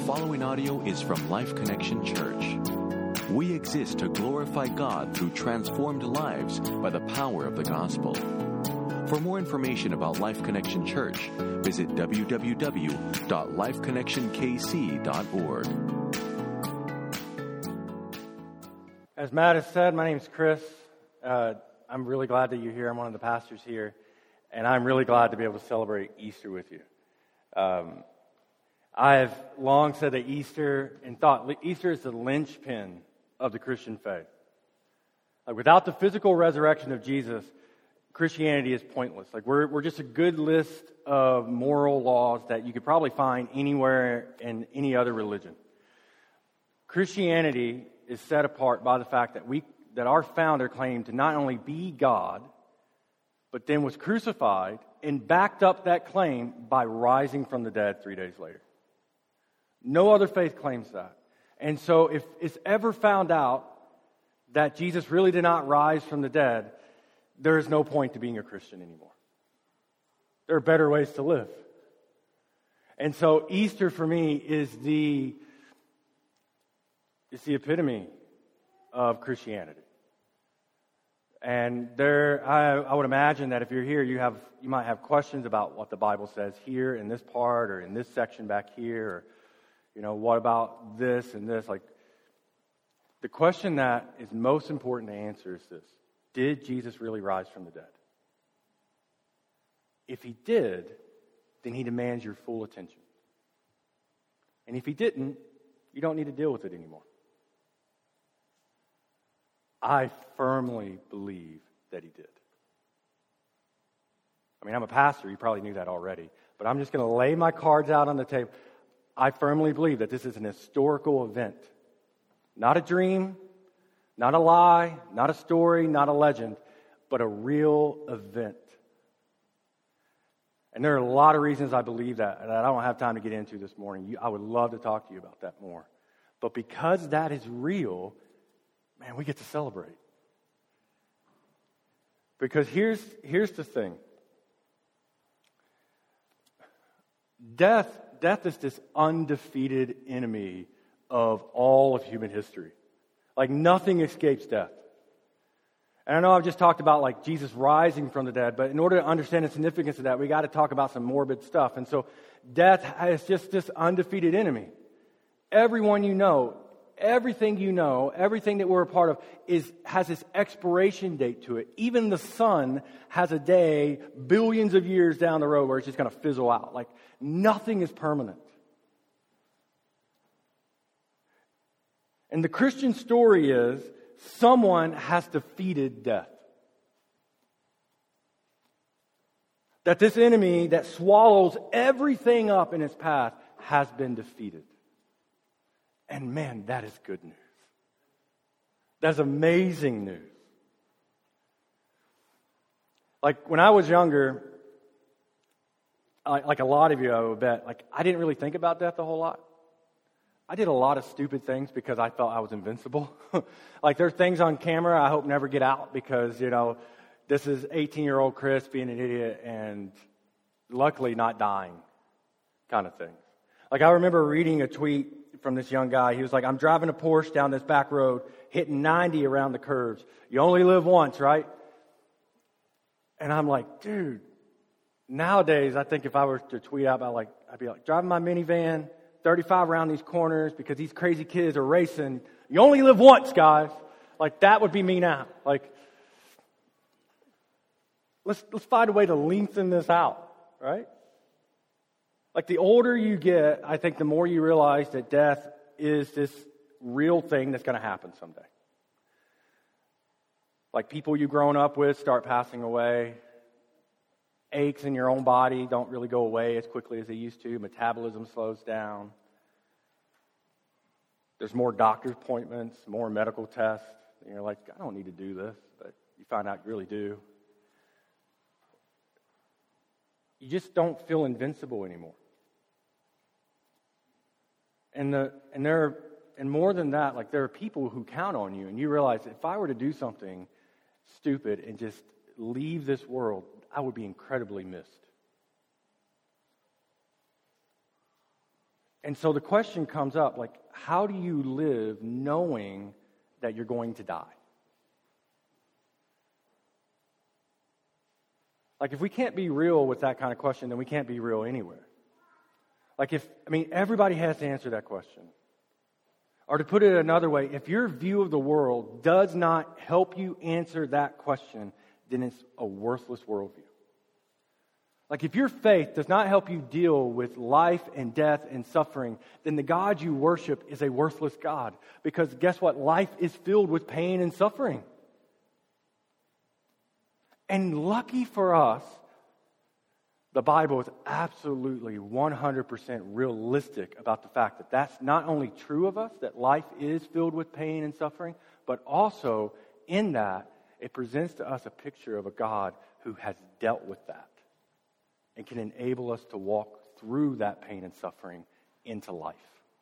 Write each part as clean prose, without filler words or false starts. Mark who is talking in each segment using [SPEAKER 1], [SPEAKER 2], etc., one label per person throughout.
[SPEAKER 1] following audio is from Life Connection Church. We exist to glorify God through transformed lives by the power of the gospel. For more information about Life Connection Church, visit www.lifeconnectionkc.org.
[SPEAKER 2] As Matt has said, my name is Chris. I'm really glad that you're here. I'm one of the pastors here, and I'm really glad to be able to celebrate Easter with you. I have long said that Easter is the linchpin of the Christian faith. Like, without the physical resurrection of Jesus, Christianity is pointless. Like, we're just a good list of moral laws that you could probably find anywhere in any other religion. Christianity is set apart by the fact that our founder claimed to not only be God, but then was crucified and backed up that claim by rising from the dead 3 days later. No other faith claims that. And so if it's ever found out that Jesus really did not rise from the dead, there is no point to being a Christian anymore. There are better ways to live. And so Easter for me is the epitome of Christianity. And I would imagine that if you're here, you might have questions about what the Bible says here in this part or in this section back here, or what about this and this? Like, the question that is most important to answer is this: did Jesus really rise from the dead? If he did, then he demands your full attention. And if he didn't, you don't need to deal with it anymore. I firmly believe that he did. I mean, I'm a pastor. You probably knew that already. But I'm just going to lay my cards out on the table. I firmly believe that this is an historical event. Not a dream, not a lie, not a story, not a legend, but a real event. And there are a lot of reasons I believe that I don't have time to get into this morning. I would love to talk to you about that more. But because that is real, man, we get to celebrate. Because here's the thing. Death is this undefeated enemy of all of human history. Like, nothing escapes death. And I know I've just talked about like Jesus rising from the dead, but in order to understand the significance of that, we got to talk about some morbid stuff. And so death is just this undefeated enemy. Everyone you know, everything that we're a part of has this expiration date to it. Even the sun has a day billions of years down the road where it's just going to fizzle out. Like, nothing is permanent. And the Christian story is someone has defeated death. That this enemy that swallows everything up in its path has been defeated. And man, that is good news. That's amazing news. Like, when I was younger, like a lot of you, I would bet, like, I didn't really think about death a whole lot. I did a lot of stupid things because I thought I was invincible. Like, there's things on camera I hope never get out because, this is 18-year-old Chris being an idiot and luckily not dying kind of thing. Like, I remember reading a tweet from this young guy. He was like, I'm driving a Porsche down this back road, hitting 90 around the curves. You only live once, right? And I'm like, dude, nowadays, I think if I were to tweet out about, I'd be like, driving my minivan, 35 around these corners because these crazy kids are racing. You only live once, guys. Like, that would be me now. Like, let's find a way to lengthen this out, right? Like, the older you get, I think the more you realize that death is this real thing that's going to happen someday. Like, people you've grown up with start passing away. Aches in your own body don't really go away as quickly as they used to. Metabolism slows down. There's more doctor's appointments, more medical tests. And you're like, I don't need to do this, but you find out you really do. You just don't feel invincible anymore. And more than that, like, there are people who count on you, and you realize if I were to do something stupid and just leave this world, I would be incredibly missed. And so the question comes up, like, how do you live knowing that you're going to die? Like, if we can't be real with that kind of question, then we can't be real anywhere. Like, everybody has to answer that question. Or to put it another way, if your view of the world does not help you answer that question, then it's a worthless worldview. Like, if your faith does not help you deal with life and death and suffering, then the God you worship is a worthless God. Because guess what? Life is filled with pain and suffering. And lucky for us, the Bible is absolutely 100% realistic about the fact that that's not only true of us, that life is filled with pain and suffering, but also in that, it presents to us a picture of a God who has dealt with that and can enable us to walk through that pain and suffering into life.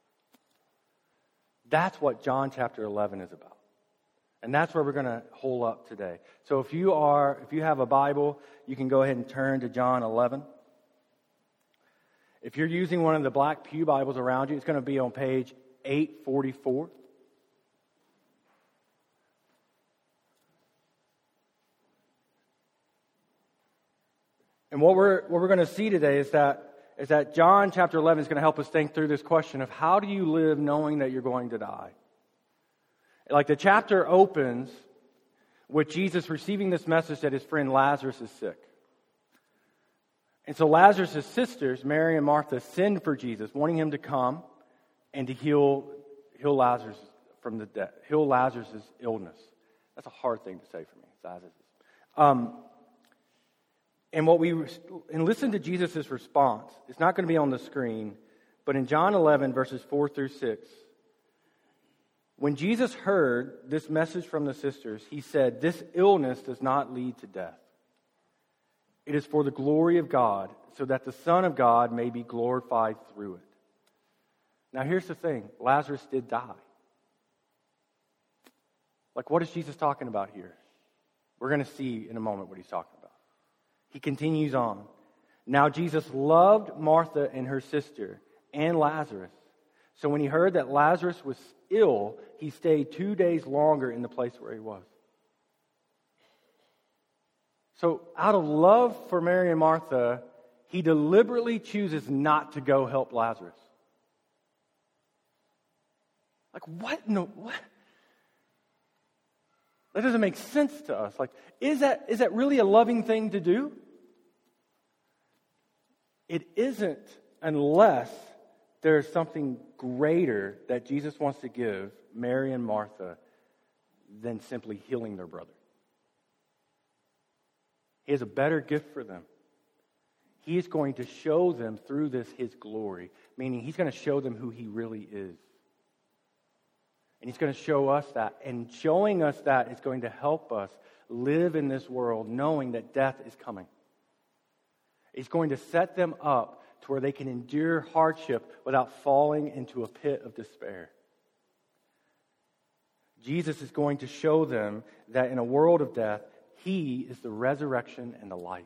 [SPEAKER 2] That's what John chapter 11 is about. And that's where we're going to hold up today. So if you have a Bible, you can go ahead and turn to John 11. If you're using one of the black pew Bibles around you, it's going to be on page 844. And what we're going to see today is that John chapter 11 is going to help us think through this question of how do you live knowing that you're going to die? Like, the chapter opens with Jesus receiving this message that his friend Lazarus is sick. And so Lazarus' sisters, Mary and Martha, send for Jesus, wanting him to come and to heal Lazarus from the death, heal Lazarus' illness. That's a hard thing to say for me, Lazarus. And listen to Jesus' response. It's not going to be on the screen, but in John 11, verses 4 through 6, when Jesus heard this message from the sisters, he said, "This illness does not lead to death. It is for the glory of God, so that the Son of God may be glorified through it." Now here's the thing. Lazarus did die. Like, what is Jesus talking about here? We're going to see in a moment what he's talking about. He continues on. Now Jesus loved Martha and her sister and Lazarus. So when he heard that Lazarus was ill, he stayed 2 days longer in the place where he was. So out of love for Mary and Martha, he deliberately chooses not to go help Lazarus. Like, what? What? That doesn't make sense to us. Like, is that really a loving thing to do? It isn't, unless there's something greater that Jesus wants to give Mary and Martha than simply healing their brother. He has a better gift for them. He is going to show them through this his glory, meaning he's going to show them who he really is. And he's going to show us that. And showing us that is going to help us live in this world knowing that death is coming. It's going to set them up to where they can endure hardship without falling into a pit of despair. Jesus is going to show them that in a world of death, he is the resurrection and the life.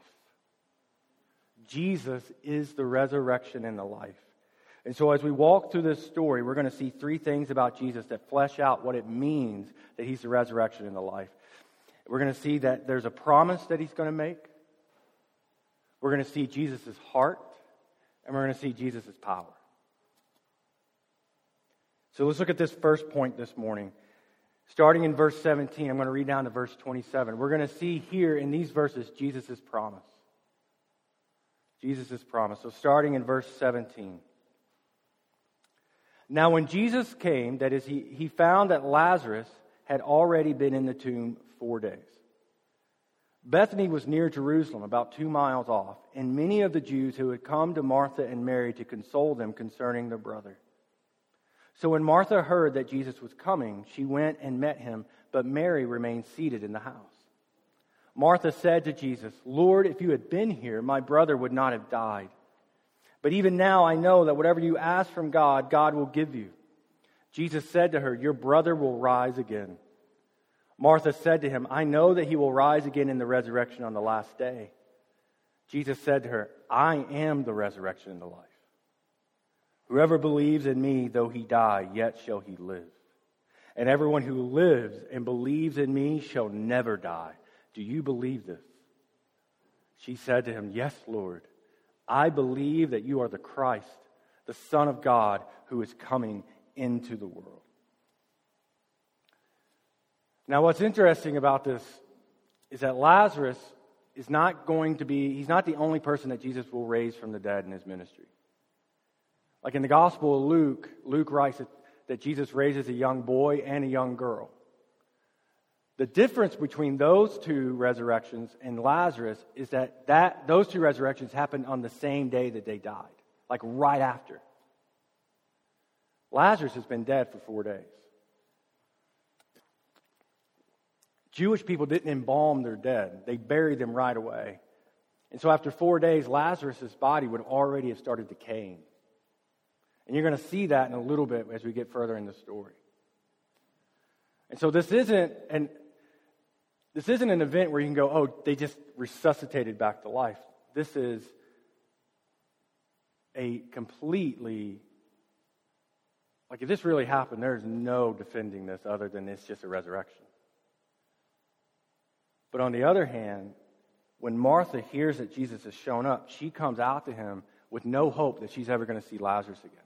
[SPEAKER 2] Jesus is the resurrection and the life. And so as we walk through this story, we're going to see three things about Jesus that flesh out what it means that he's the resurrection and the life. We're going to see that there's a promise that he's going to make. We're going to see Jesus' heart. And we're going to see Jesus' power. So let's look at this first point this morning. Starting in verse 17, I'm going to read down to verse 27. We're going to see here in these verses Jesus' promise. Jesus' promise. So starting in verse 17. Now when Jesus came, that is, he found that Lazarus had already been in the tomb 4 days. Bethany was near Jerusalem, about 2 miles off, and many of the Jews who had come to Martha and Mary to console them concerning their brother. So when Martha heard that Jesus was coming, she went and met him, but Mary remained seated in the house. Martha said to Jesus, "Lord, if you had been here, my brother would not have died. But even now I know that whatever you ask from God, God will give you." Jesus said to her, "Your brother will rise again." Martha said to him, "I know that he will rise again in the resurrection on the last day." Jesus said to her, "I am the resurrection and the life. Whoever believes in me, though he die, yet shall he live. And everyone who lives and believes in me shall never die. Do you believe this?" She said to him, "Yes, Lord. I believe that you are the Christ, the Son of God, who is coming into the world." Now, what's interesting about this is that Lazarus is not he's not the only person that Jesus will raise from the dead in his ministry. Like in the Gospel of Luke writes that Jesus raises a young boy and a young girl. The difference between those two resurrections and Lazarus is that those two resurrections happened on the same day that they died, like right after. Lazarus has been dead for 4 days. Jewish people didn't embalm their dead. They buried them right away. And so after 4 days, Lazarus' body would already have started decaying. And you're going to see that in a little bit as we get further in the story. And so this isn't an event where you can go, "Oh, they just resuscitated back to life." This is a completely, like if this really happened, there's no defending this other than it's just a resurrection. But on the other hand, when Martha hears that Jesus has shown up, she comes out to him with no hope that she's ever going to see Lazarus again.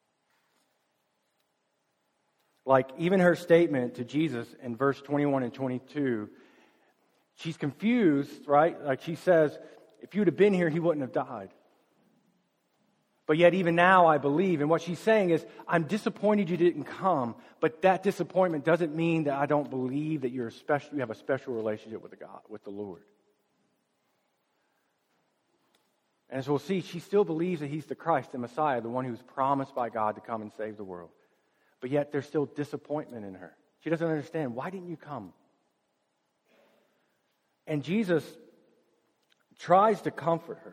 [SPEAKER 2] Like even her statement to Jesus in verse 21 and 22, she's confused, right? Like she says, "If you'd have been here, he wouldn't have died. But yet even now I believe." And what she's saying is, "I'm disappointed you didn't come, but that disappointment doesn't mean that I don't believe that you have a special relationship with the Lord." And as we'll see, she still believes that he's the Christ, the Messiah, the one who's promised by God to come and save the world. But yet there's still disappointment in her. She doesn't understand, why didn't you come? And Jesus tries to comfort her.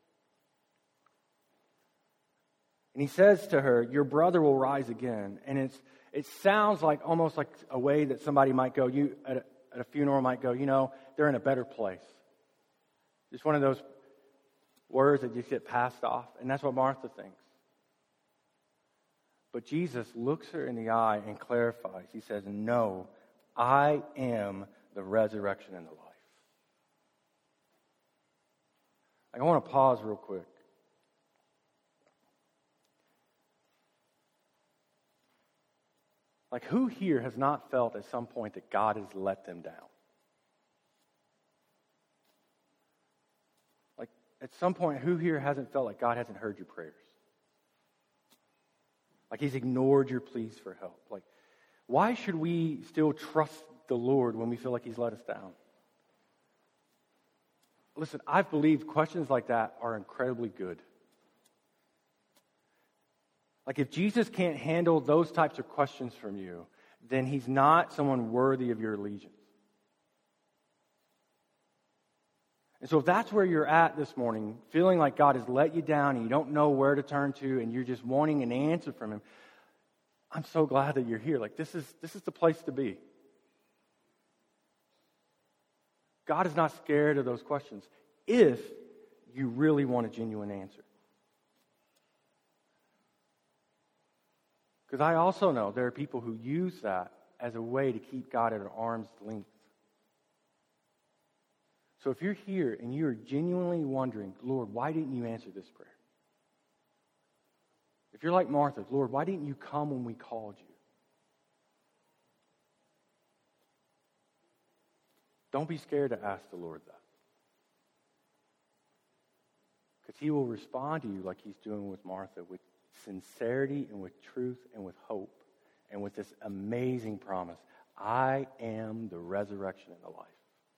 [SPEAKER 2] And he says to her, "Your brother will rise again." And it sounds like almost like a way that somebody might go, at a funeral might go, they're in a better place. Just one of those words that just get passed off. And that's what Martha thinks. But Jesus looks her in the eye and clarifies. He says, "No, I am the resurrection and the life." I want to pause real quick. Like, who here has not felt at some point that God has let them down? Like, at some point, who here hasn't felt like God hasn't heard your prayers? Like he's ignored your pleas for help. Like, why should we still trust the Lord when we feel like he's let us down? Listen, I've believed questions like that are incredibly good. Like if Jesus can't handle those types of questions from you, then he's not someone worthy of your allegiance. And so if that's where you're at this morning, feeling like God has let you down and you don't know where to turn to and you're just wanting an answer from him, I'm so glad that you're here. Like this is the place to be. God is not scared of those questions if you really want a genuine answer. Because I also know there are people who use that as a way to keep God at an arm's length. So if you're here and you're genuinely wondering, Lord, why didn't you answer this prayer? If you're like Martha, Lord, why didn't you come when we called you? Don't be scared to ask the Lord that. Because he will respond to you like he's doing with Martha, with sincerity and with truth and with hope and with this amazing promise. I am the resurrection and the life.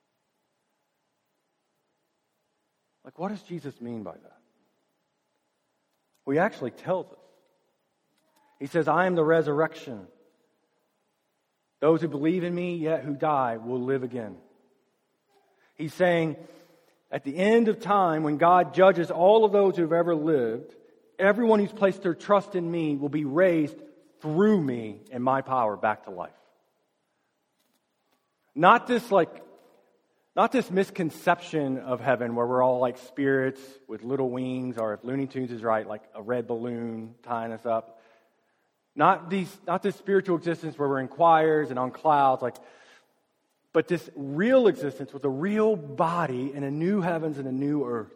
[SPEAKER 2] Like, what does Jesus mean by that? Well, he actually tells us. He says, I am the resurrection. Those who believe in me, yet who die, will live again. He's saying, at the end of time, when God judges all of those who have ever lived, everyone who's placed their trust in me will be raised through me and my power back to life. Not Not this misconception of heaven where we're all like spirits with little wings, or if Looney Tunes is right, like a red balloon tying us up. Not this spiritual existence where we're in choirs and on clouds, but this real existence with a real body in a new heavens and a new earth.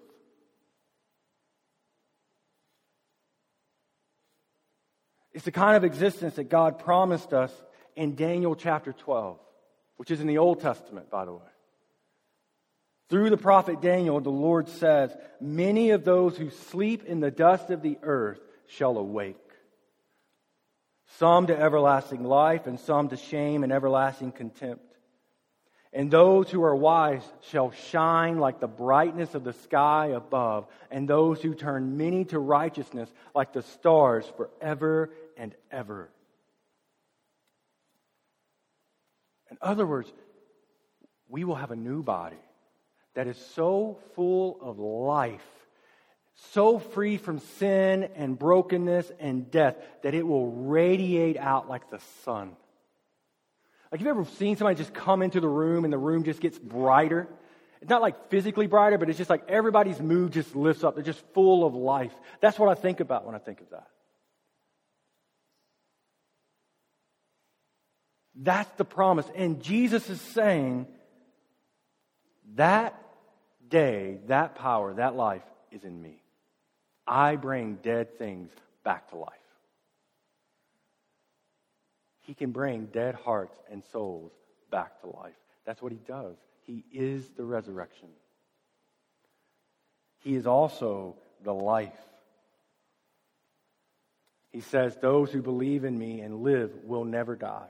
[SPEAKER 2] It's the kind of existence that God promised us in Daniel chapter 12, which is in the Old Testament, by the way. Through the prophet Daniel, the Lord says, "Many of those who sleep in the dust of the earth shall awake. Some to everlasting life, and some to shame and everlasting contempt. And those who are wise shall shine like the brightness of the sky above, and those who turn many to righteousness like the stars forever and ever." In other words, we will have a new body that is so full of life, so free from sin and brokenness and death, that it will radiate out like the sun. Like, have you ever seen somebody just come into the room and the room just gets brighter? It's not like physically brighter, but it's just like everybody's mood just lifts up. They're just full of life. That's what I think about when I think of that. That's the promise. And Jesus is saying that day, that power, that life is in me. I bring dead things back to life. He can bring dead hearts and souls back to life. That's what he does. He is the resurrection. He is also the life. He says, "Those who believe in me and live will never die."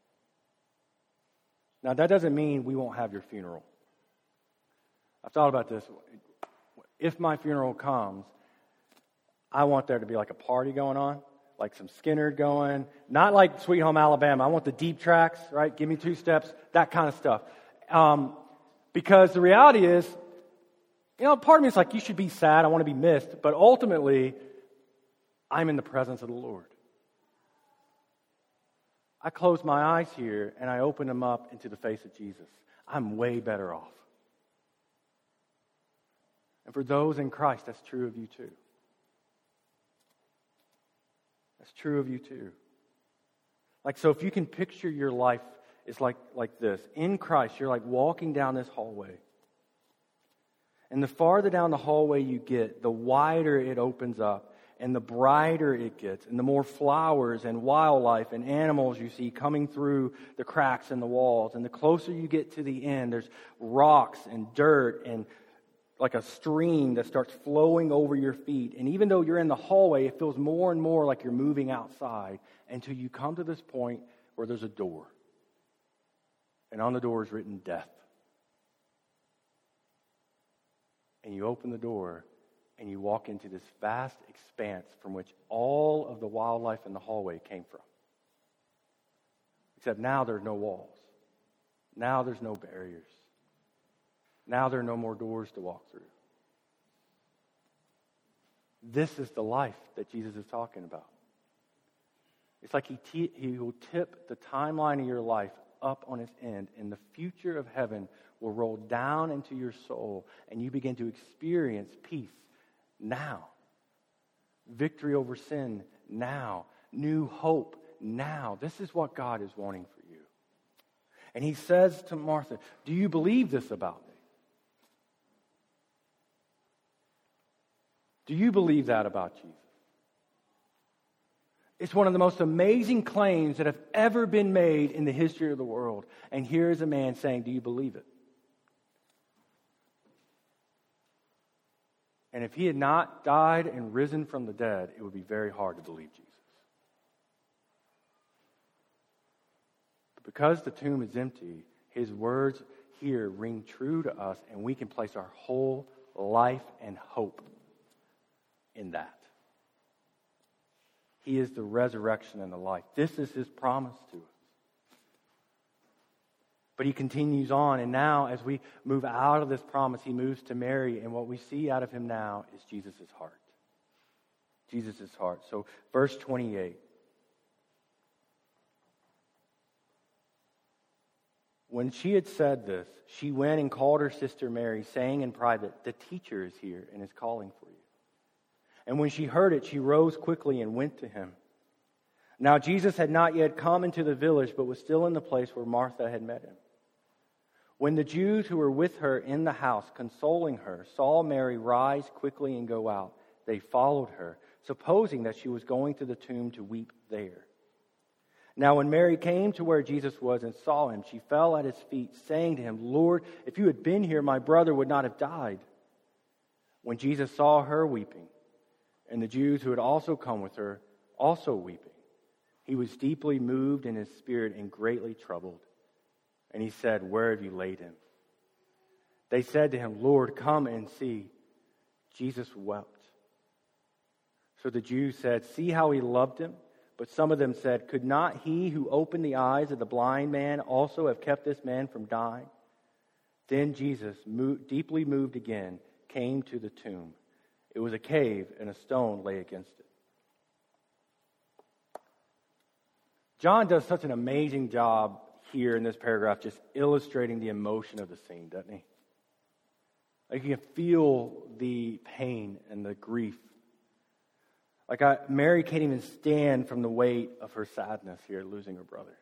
[SPEAKER 2] Now, that doesn't mean we won't have your funeral. I've thought about this. If my funeral comes, I want there to be like a party going on, like some Skinner going, not like Sweet Home Alabama. I want the deep tracks, right? Give me 2 steps, that kind of stuff. Because the reality is, part of me is like, you should be sad, I want to be missed, but ultimately, I'm in the presence of the Lord. I close my eyes here and I open them up into the face of Jesus. I'm way better off. And for those in Christ, that's true of you too. That's true of you too. So if you can picture your life, it's like this. In Christ, you're like walking down this hallway. And the farther down the hallway you get, the wider it opens up, and the brighter it gets, and the more flowers and wildlife and animals you see coming through the cracks in the walls. And the closer you get to the end, there's rocks and dirt and like a stream that starts flowing over your feet. And even though you're in the hallway, it feels more and more like you're moving outside until you come to this point where there's a door. And on the door is written death. And you open the door and you walk into this vast expanse from which all of the wildlife in the hallway came from. Except now there's no walls. Now there's no barriers. Now there are no more doors to walk through. This is the life that Jesus is talking about. It's like he will tip the timeline of your life up on its end, and the future of heaven will roll down into your soul, and you begin to experience peace now. Victory over sin now. New hope now. This is what God is wanting for you. And he says to Martha, "Do you believe this about me? Do you believe that about Jesus?" It's one of the most amazing claims that have ever been made in the history of the world. And here is a man saying, "Do you believe it?" And if he had not died and risen from the dead, it would be very hard to believe Jesus. But because the tomb is empty, his words here ring true to us, and we can place our whole life and hope in that. He is the resurrection and the life. This is his promise to us. But he continues on, and now as we move out of this promise, he moves to Mary, and what we see out of him now is Jesus' heart. Jesus' heart. So verse 28. When she had said this, she went and called her sister Mary, saying in private, "The teacher is here and is calling for you." And when she heard it, she rose quickly and went to him. Now Jesus had not yet come into the village, but was still in the place where Martha had met him. When the Jews who were with her in the house, consoling her, saw Mary rise quickly and go out, they followed her, supposing that she was going to the tomb to weep there. Now when Mary came to where Jesus was and saw him, she fell at his feet, saying to him, "Lord, if you had been here, my brother would not have died." When Jesus saw her weeping, and the Jews who had also come with her also weeping, he was deeply moved in his spirit and greatly troubled. And he said, "Where have you laid him?" They said to him, "Lord, come and see." Jesus wept. So the Jews said, "See how he loved him." But some of them said, "Could not he who opened the eyes of the blind man also have kept this man from dying?" Then Jesus, deeply moved again, came to the tomb. It was a cave, and a stone lay against it. John does such an amazing job here in this paragraph, just illustrating the emotion of the scene, doesn't he? Like you can feel the pain and the grief. Like Mary can't even stand from the weight of her sadness here, losing her brother.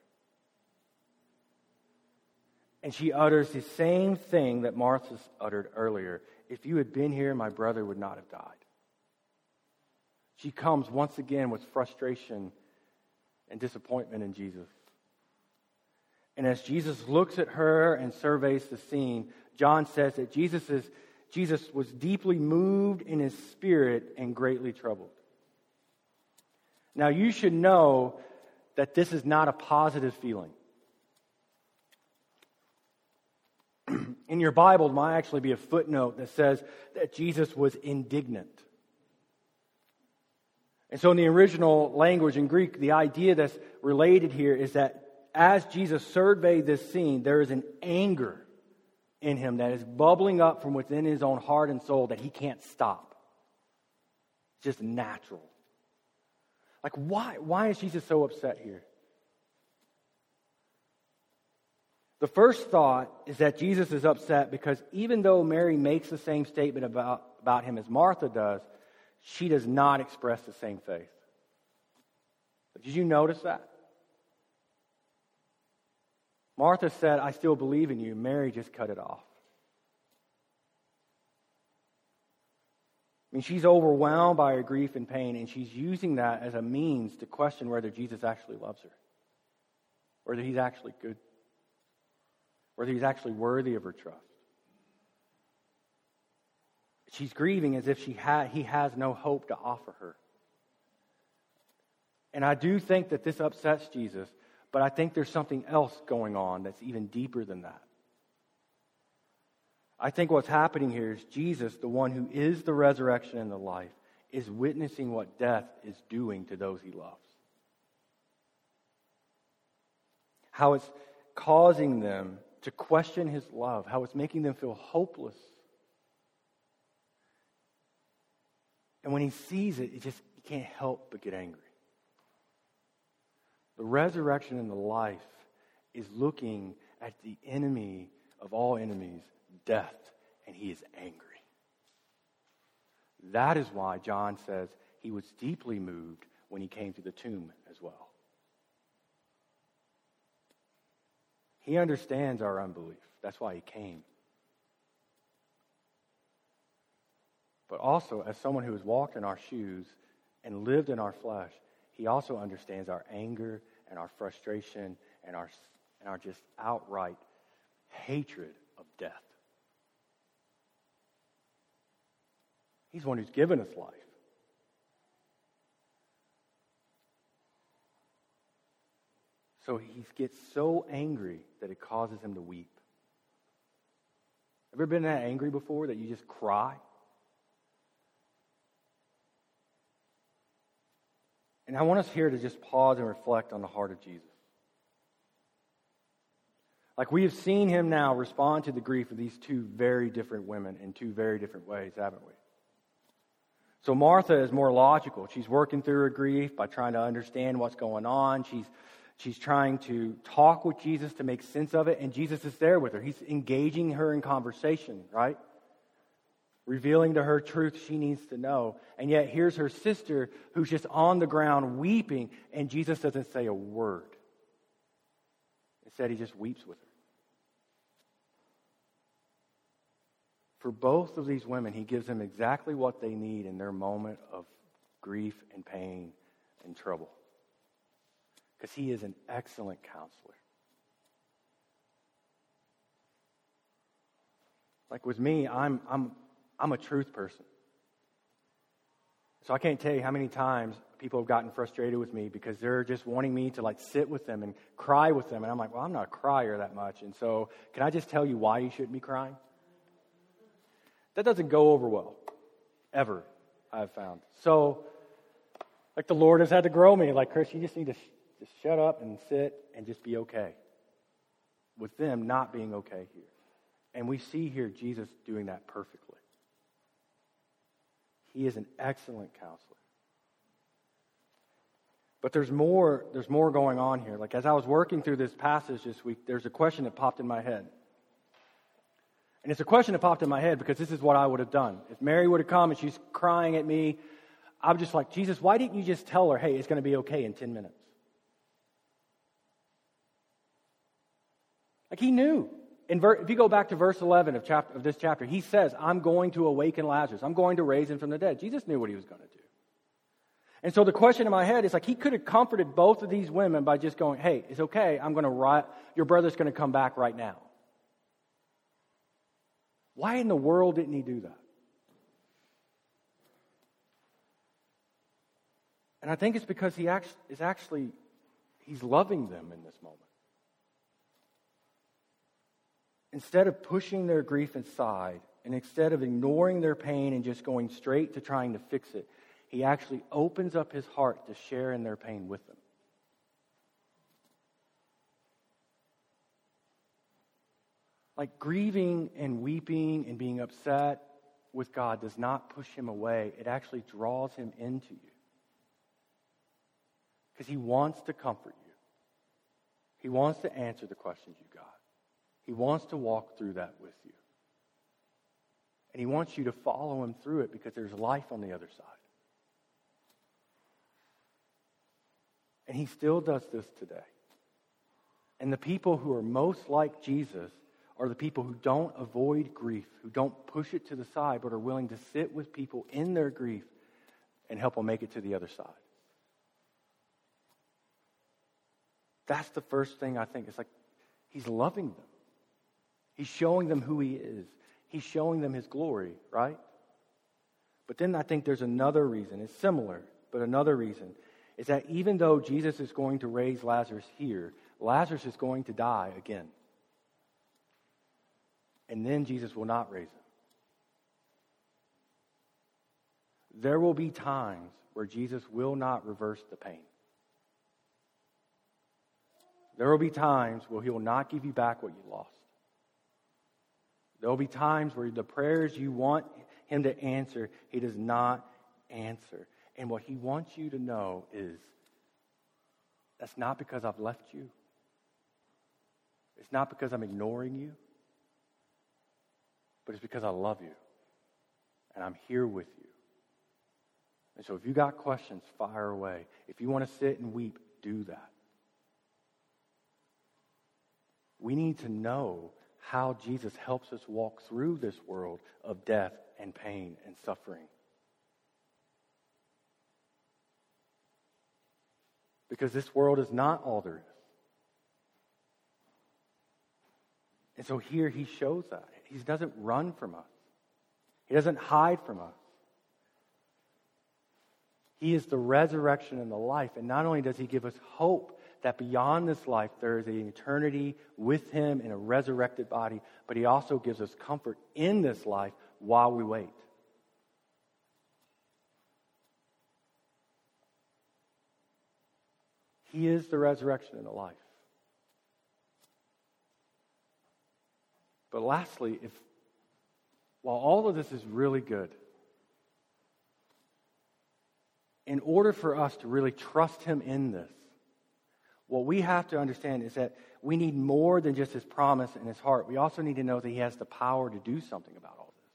[SPEAKER 2] And she utters the same thing that Martha uttered earlier. "If you had been here, my brother would not have died." She comes once again with frustration and disappointment in Jesus. And as Jesus looks at her and surveys the scene, John says that Jesus was deeply moved in his spirit and greatly troubled. Now you should know that this is not a positive feeling. In your Bible, there might actually be a footnote that says that Jesus was indignant. And so in the original language in Greek, the idea that's related here is that as Jesus surveyed this scene, there is an anger in him that is bubbling up from within his own heart and soul that he can't stop. It's just natural. Like, why is Jesus so upset here? The first thought is that Jesus is upset because even though Mary makes the same statement about him as Martha does, she does not express the same faith. Did you notice that? Martha said, "I still believe in you." Mary just cut it off. I mean, she's overwhelmed by her grief and pain, and she's using that as a means to question whether Jesus actually loves her, whether he's actually good, whether he's actually worthy of her trust. She's grieving as if he has no hope to offer her. And I do think that this upsets Jesus, but I think there's something else going on that's even deeper than that. I think what's happening here is Jesus, the one who is the resurrection and the life, is witnessing what death is doing to those he loves. How it's causing them to question his love, how it's making them feel hopeless. And when he sees it, he can't help but get angry. The resurrection and the life is looking at the enemy of all enemies, death, and he is angry. That is why John says he was deeply moved when he came to the tomb as well. He understands our unbelief. That's why he came. But also, as someone who has walked in our shoes and lived in our flesh, he also understands our anger and our frustration and our just outright hatred of death. He's the one who's given us life. So he gets so angry that it causes him to weep. Ever been that angry before that you just cry? And I want us here to just pause and reflect on the heart of Jesus. Like we have seen him now respond to the grief of these two very different women in two very different ways, haven't we? So Martha is more logical. She's working through her grief by trying to understand what's going on. She's trying to talk with Jesus to make sense of it, and Jesus is there with her. He's engaging her in conversation, right? Revealing to her truth she needs to know. And yet here's her sister who's just on the ground weeping, and Jesus doesn't say a word. Instead, he just weeps with her. For both of these women, he gives them exactly what they need in their moment of grief and pain and trouble. Because he is an excellent counselor. Like with me, I'm a truth person. So I can't tell you how many times people have gotten frustrated with me because they're just wanting me to like sit with them and cry with them. And I'm like, well, I'm not a crier that much. And so can I just tell you why you shouldn't be crying? That doesn't go over well, ever, I've found. So, like the Lord has had to grow me. Like, Chris, you just need to just shut up and sit and just be okay with them not being okay here. And we see here Jesus doing that perfectly. He is an excellent counselor. But there's more going on here. Like as I was working through this passage this week, there's a question that popped in my head. And it's a question that popped in my head because this is what I would have done. If Mary would have come and she's crying at me, I'm just like, Jesus, why didn't you just tell her, hey, it's going to be okay in 10 minutes? Like he knew. If you go back to verse 11 of this chapter, he says, I'm going to awaken Lazarus. I'm going to raise him from the dead. Jesus knew what he was going to do. And so the question in my head is like, he could have comforted both of these women by just going, hey, it's okay. Your brother's going to come back right now. Why in the world didn't he do that? And I think it's because he's loving them in this moment. Instead of pushing their grief aside, and instead of ignoring their pain and just going straight to trying to fix it, he actually opens up his heart to share in their pain with them. Like grieving and weeping and being upset with God does not push him away. It actually draws him into you. Because he wants to comfort you. He wants to answer the questions you got. He wants to walk through that with you. And he wants you to follow him through it because there's life on the other side. And he still does this today. And the people who are most like Jesus are the people who don't avoid grief, who don't push it to the side, but are willing to sit with people in their grief and help them make it to the other side. That's the first thing I think. It's like he's loving them. He's showing them who he is. He's showing them his glory, right? But then I think there's another reason. It's similar, but another reason is that even though Jesus is going to raise Lazarus here, Lazarus is going to die again. And then Jesus will not raise him. There will be times where Jesus will not reverse the pain. There will be times where he will not give you back what you lost. There will be times where the prayers you want him to answer, he does not answer. And what he wants you to know is that's not because I've left you. It's not because I'm ignoring you. But it's because I love you. And I'm here with you. And so if you got questions, fire away. If you want to sit and weep, do that. We need to know how Jesus helps us walk through this world of death and pain and suffering. Because this world is not all there is. And so here he shows that. He doesn't run from us. He doesn't hide from us. He is the resurrection and the life. And not only does he give us hope that beyond this life there is an eternity with him in a resurrected body, but he also gives us comfort in this life while we wait. He is the resurrection and the life. But lastly, while all of this is really good, in order for us to really trust him in this, what we have to understand is that we need more than just his promise in his heart. We also need to know that he has the power to do something about all this.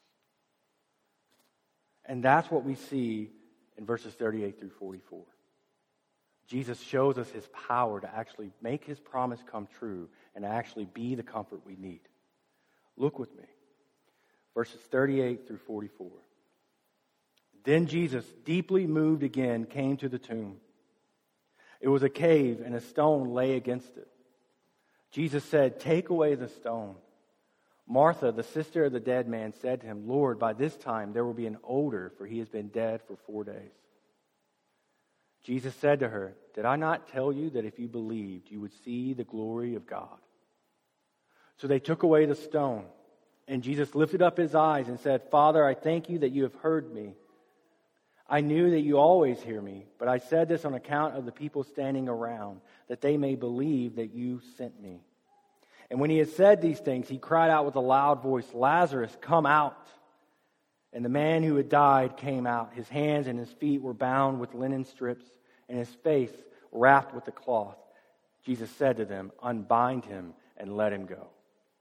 [SPEAKER 2] And that's what we see in verses 38 through 44. Jesus shows us his power to actually make his promise come true and to actually be the comfort we need. Look with me. Verses 38 through 44. Then Jesus, deeply moved again, came to the tomb. It was a cave, and a stone lay against it. Jesus said, "Take away the stone." Martha, the sister of the dead man, said to him, "Lord, by this time there will be an odor, for he has been dead for 4 days." Jesus said to her, "Did I not tell you that if you believed, you would see the glory of God?" So they took away the stone, and Jesus lifted up his eyes and said, "Father, I thank you that you have heard me. I knew that you always hear me, but I said this on account of the people standing around, that they may believe that you sent me." And when he had said these things, he cried out with a loud voice, "Lazarus, come out." And the man who had died came out. His hands and his feet were bound with linen strips, and his face wrapped with a cloth. Jesus said to them, "Unbind him and let him go."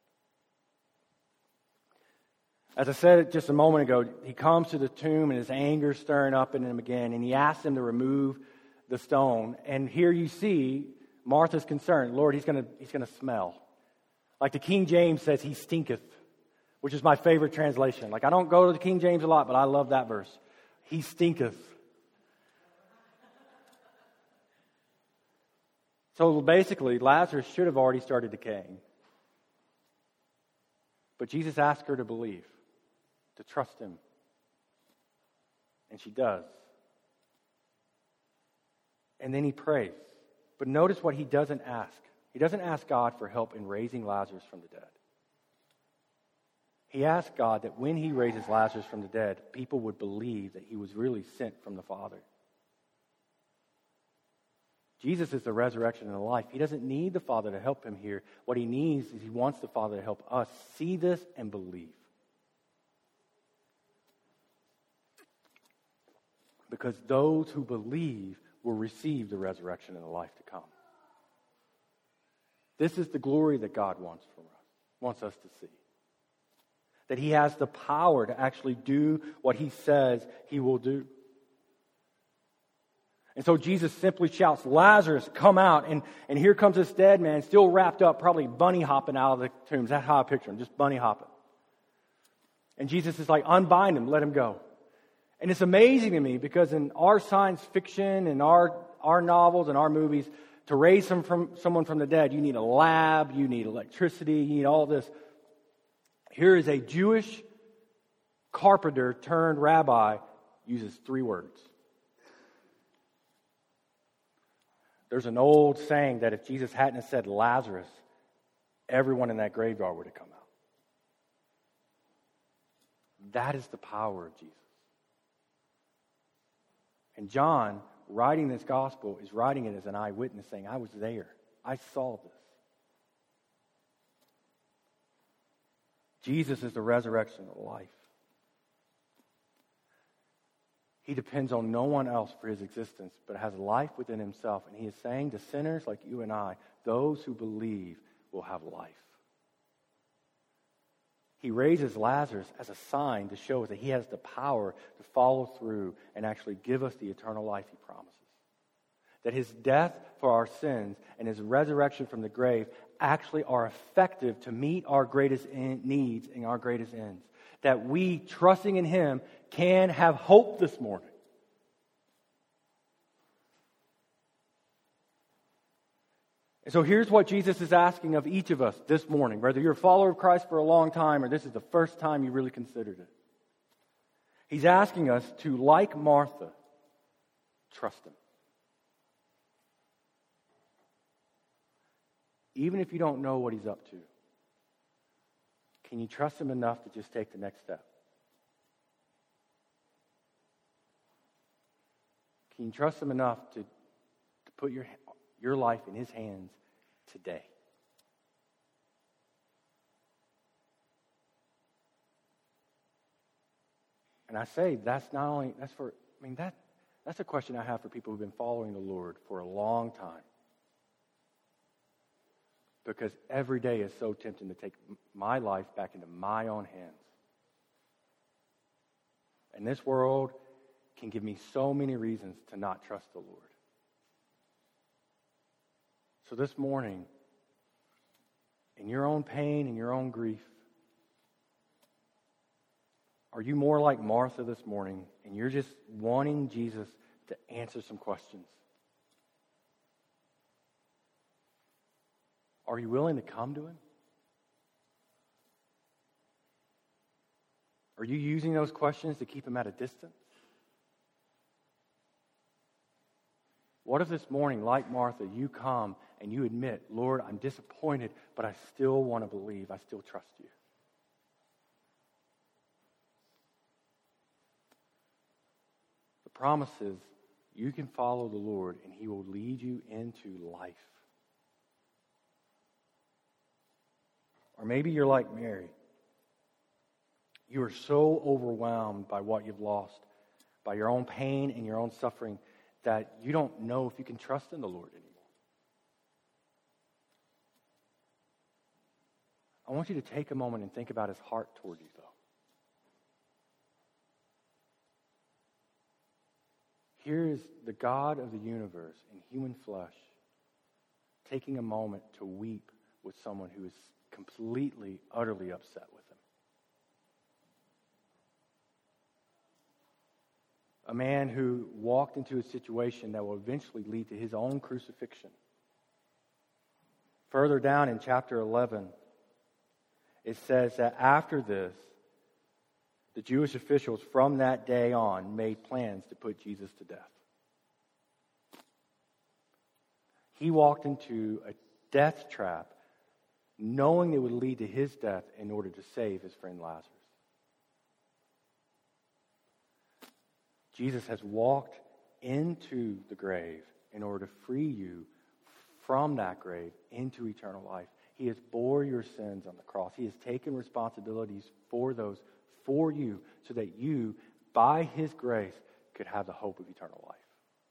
[SPEAKER 2] As I said just a moment ago, he comes to the tomb and his anger stirring up in him again, and he asks them to remove the stone. And here you see Martha's concern. Lord, he's going to smell. Like the King James says, he stinketh, which is my favorite translation. Like I don't go to the King James a lot, but I love that verse. He stinketh. So basically, Lazarus should have already started decaying. But Jesus asked her to believe, to trust him. And she does. And then he prays. But notice what he doesn't ask. He doesn't ask God for help in raising Lazarus from the dead. He asked God that when he raises Lazarus from the dead, people would believe that he was really sent from the Father. Jesus is the resurrection and the life. He doesn't need the Father to help him here. What he needs is he wants the Father to help us see this and believe. Because those who believe will receive the resurrection and the life to come. This is the glory that God wants us to see. That he has the power to actually do what he says he will do. And so Jesus simply shouts, "Lazarus, come out." And here comes this dead man, still wrapped up, probably bunny hopping out of the tombs. That's how I picture him, just bunny hopping. And Jesus is like, "Unbind him, let him go." And it's amazing to me because in our science fiction and our novels and our movies, to raise someone from the dead, you need a lab, you need electricity, you need all this. Here is a Jewish carpenter turned rabbi, uses 3 words. There's an old saying that if Jesus hadn't said Lazarus, everyone in that graveyard would have come out. That is the power of Jesus. And John, writing this gospel, is writing it as an eyewitness, saying, "I was there. I saw this." Jesus is the resurrection of life. He depends on no one else for his existence, but has life within himself. And he is saying to sinners like you and I, those who believe will have life. He raises Lazarus as a sign to show us that he has the power to follow through and actually give us the eternal life he promises. That his death for our sins and his resurrection from the grave actually are effective to meet our greatest needs and our greatest ends. That we, trusting in him, can have hope this morning. And so here's what Jesus is asking of each of us this morning, whether you're a follower of Christ for a long time or this is the first time you really considered it. He's asking us to, like Martha, trust him. Even if you don't know what he's up to, can you trust him enough to just take the next step? Can you trust him enough to put your life in his hands today? And I say that's a question I have for people who've been following the Lord for a long time. Because every day is so tempting to take my life back into my own hands. And this world can give me so many reasons to not trust the Lord. So this morning, in your own pain and your own grief, are you more like Martha this morning and you're just wanting Jesus to answer some questions? Are you willing to come to him? Are you using those questions to keep him at a distance? What if this morning, like Martha, you come and you admit, Lord, I'm disappointed, but I still want to believe. I still trust you. The promise is you can follow the Lord and he will lead you into life. Or maybe you're like Mary. You are so overwhelmed by what you've lost, by your own pain and your own suffering, that you don't know if you can trust in the Lord anymore. I want you to take a moment and think about his heart toward you, though. Here is the God of the universe in human flesh taking a moment to weep with someone who is completely, utterly upset with him. A man who walked into a situation that will eventually lead to his own crucifixion. Further down in chapter 11, it says that after this, the Jewish officials from that day on made plans to put Jesus to death. He walked into a death trap knowing it would lead to his death in order to save his friend Lazarus. Jesus has walked into the grave in order to free you from that grave into eternal life. He has bore your sins on the cross. He has taken responsibilities for those for you so that you, by his grace, could have the hope of eternal life.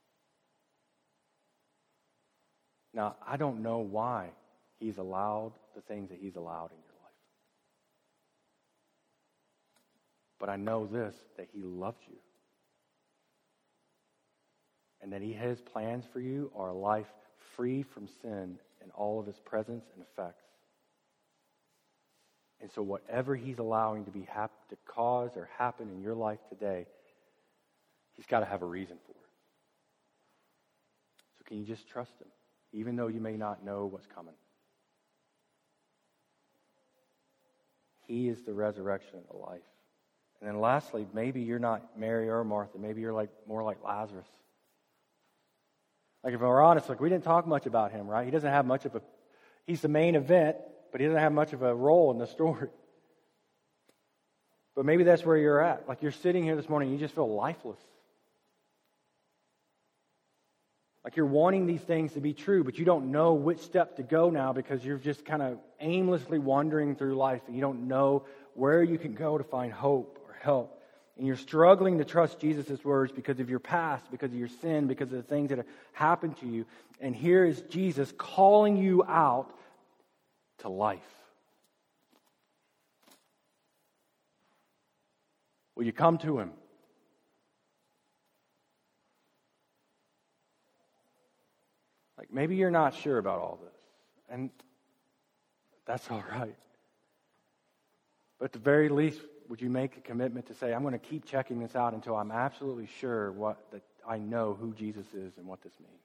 [SPEAKER 2] Now, I don't know why he's allowed the things that he's allowed in your life. But I know this, that he loves you. And that his plans for you are a life free from sin and all of his presence and effects. And so whatever he's allowing to to cause or happen in your life today, he's got to have a reason for it. So can you just trust him, even though you may not know what's coming? He is the resurrection and the life. And then lastly, maybe you're not Mary or Martha. Maybe you're more like Lazarus. Like if we're honest, we didn't talk much about him, right? He doesn't have much of he's the main event, but he doesn't have much of a role in the story. But maybe that's where you're at. Like you're sitting here this morning and you just feel lifeless. Like you're wanting these things to be true, but you don't know which step to go now because you're just kind of aimlessly wandering through life and you don't know where you can go to find hope or help. And you're struggling to trust Jesus' words because of your past, because of your sin, because of the things that have happened to you. And here is Jesus calling you out to life. Will you come to him? Like maybe you're not sure about all this. And that's all right. But at the very least, would you make a commitment to say, I'm going to keep checking this out until I'm absolutely sure that I know who Jesus is and what this means?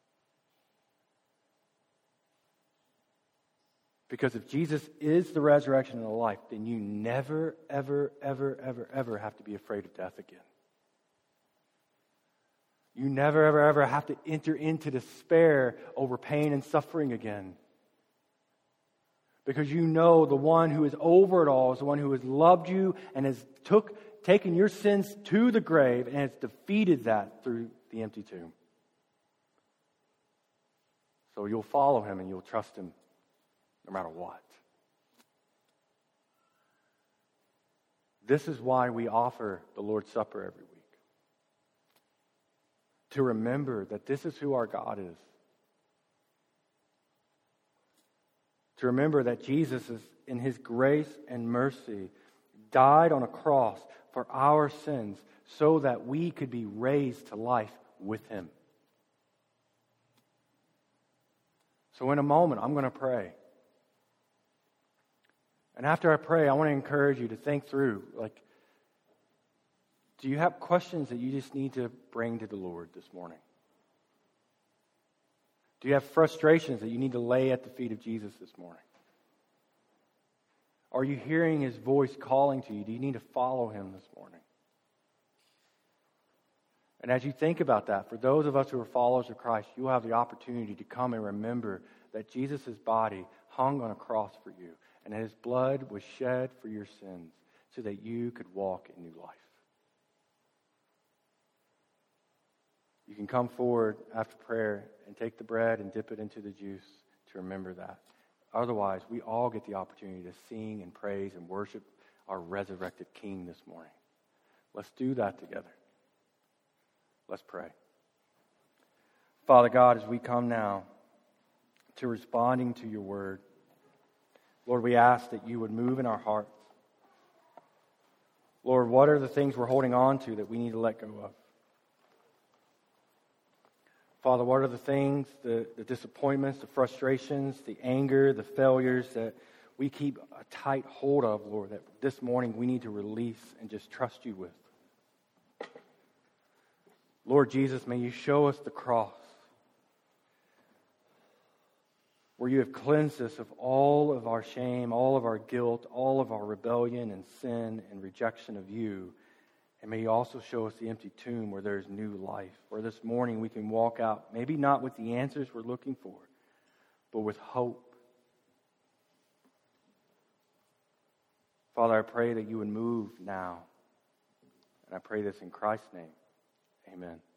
[SPEAKER 2] Because if Jesus is the resurrection and the life, then you never, ever, ever, ever, ever have to be afraid of death again. You never, ever, ever have to enter into despair over pain and suffering again. Because you know the one who is over it all is the one who has loved you and has taken your sins to the grave and has defeated that through the empty tomb. So you'll follow him and you'll trust him no matter what. This is why we offer the Lord's Supper every week. To remember that this is who our God is. To remember that Jesus is, in his grace and mercy, died on a cross for our sins so that we could be raised to life with him. So in a moment, I'm going to pray. And after I pray, I want to encourage you to think through, do you have questions that you just need to bring to the Lord this morning? Do you have frustrations that you need to lay at the feet of Jesus this morning? Are you hearing his voice calling to you? Do you need to follow him this morning? And as you think about that, for those of us who are followers of Christ, you will have the opportunity to come and remember that Jesus' body hung on a cross for you, and his blood was shed for your sins so that you could walk in new life. You can come forward after prayer and take the bread and dip it into the juice to remember that. Otherwise, we all get the opportunity to sing and praise and worship our resurrected King this morning. Let's do that together. Let's pray. Father God, as we come now to responding to your word, Lord, we ask that you would move in our hearts. Lord, what are the things we're holding on to that we need to let go of? Father, what are the things, the disappointments, the frustrations, the anger, the failures that we keep a tight hold of, Lord, that this morning we need to release and just trust you with? Lord Jesus, may you show us the cross where you have cleansed us of all of our shame, all of our guilt, all of our rebellion and sin and rejection of you. And may you also show us the empty tomb where there's new life, where this morning we can walk out, maybe not with the answers we're looking for, but with hope. Father, I pray that you would move now. And I pray this in Christ's name. Amen.